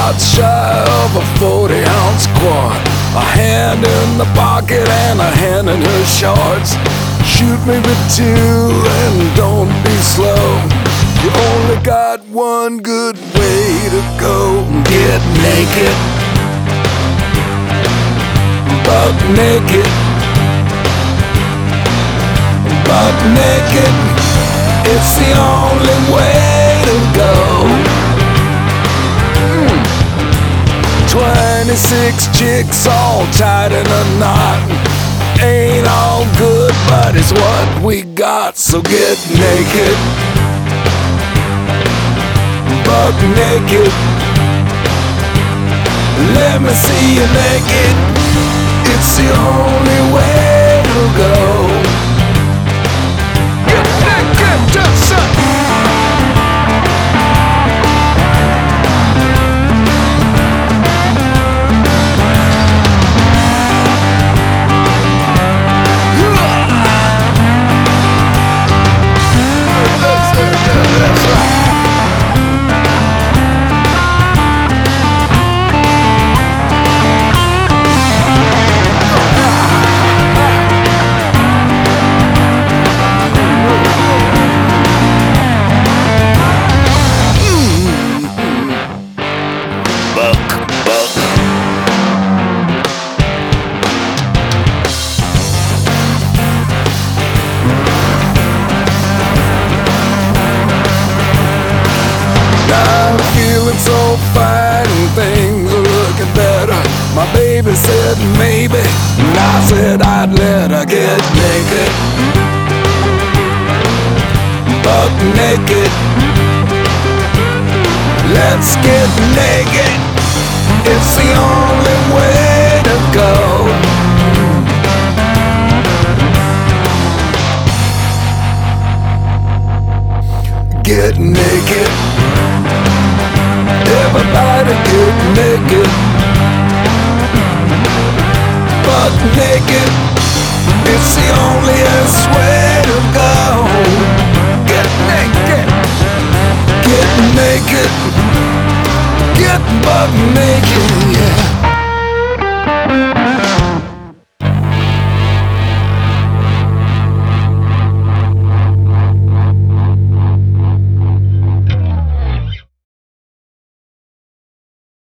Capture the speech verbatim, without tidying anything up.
shots shy of a forty ounce quad. A hand in the pocket and a hand in her shorts. Shoot me with two and don't be slow. You only got one good way to go. Get naked, buck naked, buck naked. It's the only way to go. mm. Twenty-six chicks all tied in a knot. Ain't all good, but it's what we got. So get naked, buck naked. Let me see you naked. It's the only way to go. Get naked, just a so fine and things are looking better. My baby said maybe, and I said I'd let her get naked, buck naked. Let's get naked. It's the only way to go. Get naked. Everybody get naked, buck naked. It's the onlyest way to go. Get naked, get naked, get buck naked, yeah.